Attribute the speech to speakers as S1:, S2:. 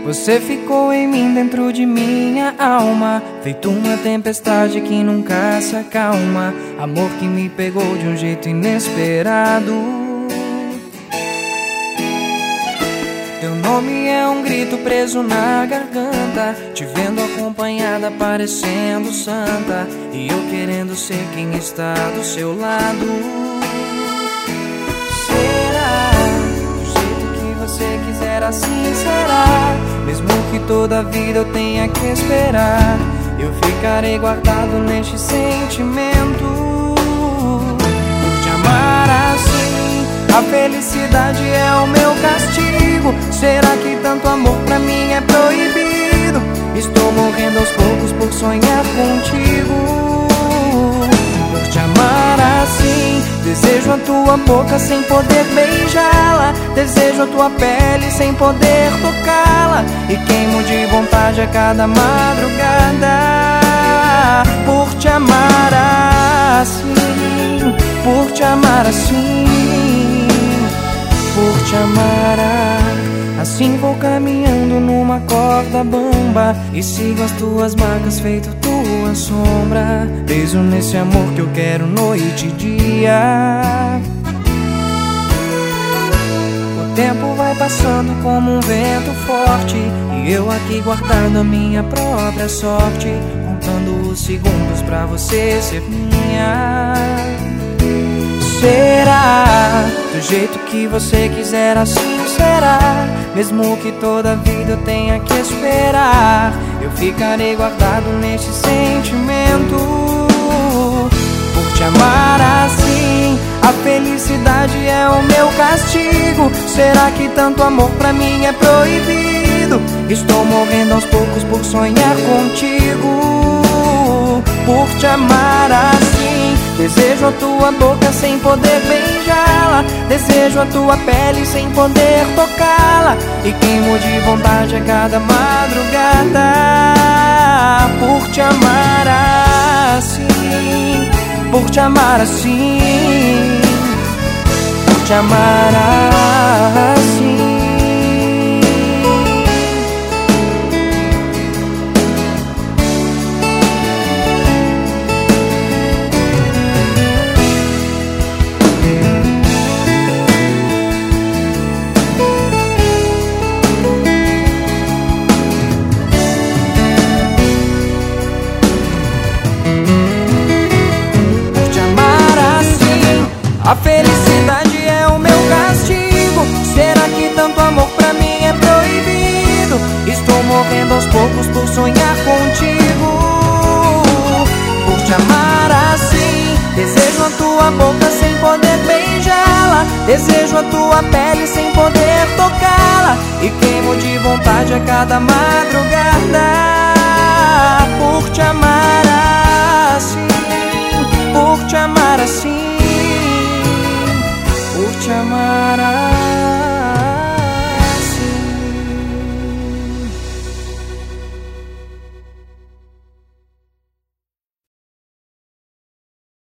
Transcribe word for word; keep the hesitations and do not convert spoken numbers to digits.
S1: Você ficou em mim, dentro de minha alma, feito uma tempestade que nunca se acalma. Amor que me pegou de um jeito inesperado. Teu nome é um grito preso na garganta, te vendo acompanhada parecendo santa, e eu querendo ser quem está do seu lado. Se quiser assim será, mesmo que toda a vida eu tenha que esperar, eu ficarei guardado neste sentimento. Por te amar assim, a felicidade é o meu castigo. Será que tanto amor pra mim é proibido? Estou morrendo aos poucos por sonhar contigo. Por te amar assim, desejo a tua boca sem poder beijá-la, desejo a tua pele sem poder tocá-la, e queimo de vontade a cada madrugada. Por te amar assim, por te amar assim, por te amar assim, vou caminhando numa corda bamba e sigo as tuas marcas feito tua sombra. Beijo nesse amor que eu quero noite e dia. O tempo vai passando como um vento forte, e eu aqui guardando a minha própria sorte, contando os segundos pra você ser minha. Será do jeito que você quiser, assim será, mesmo que toda a vida eu tenha que esperar, eu ficarei guardado neste sentimento. Por te amar assim, a felicidade é o meu castigo. Será que tanto amor pra mim é proibido? Estou morrendo aos poucos por sonhar contigo. Por te amar assim, desejo a tua boca sem poder beijá-la, desejo a tua pele sem poder tocá-la, e queimo de vontade a cada madrugada. Por te amar assim, por te amar assim, por te amar assim. A felicidade é o meu castigo. Será que tanto amor pra mim é proibido? Estou morrendo aos poucos por sonhar contigo. Por te amar assim, desejo a tua boca sem poder beijá-la, desejo a tua pele sem poder tocá-la, e queimo de vontade a cada madrugada.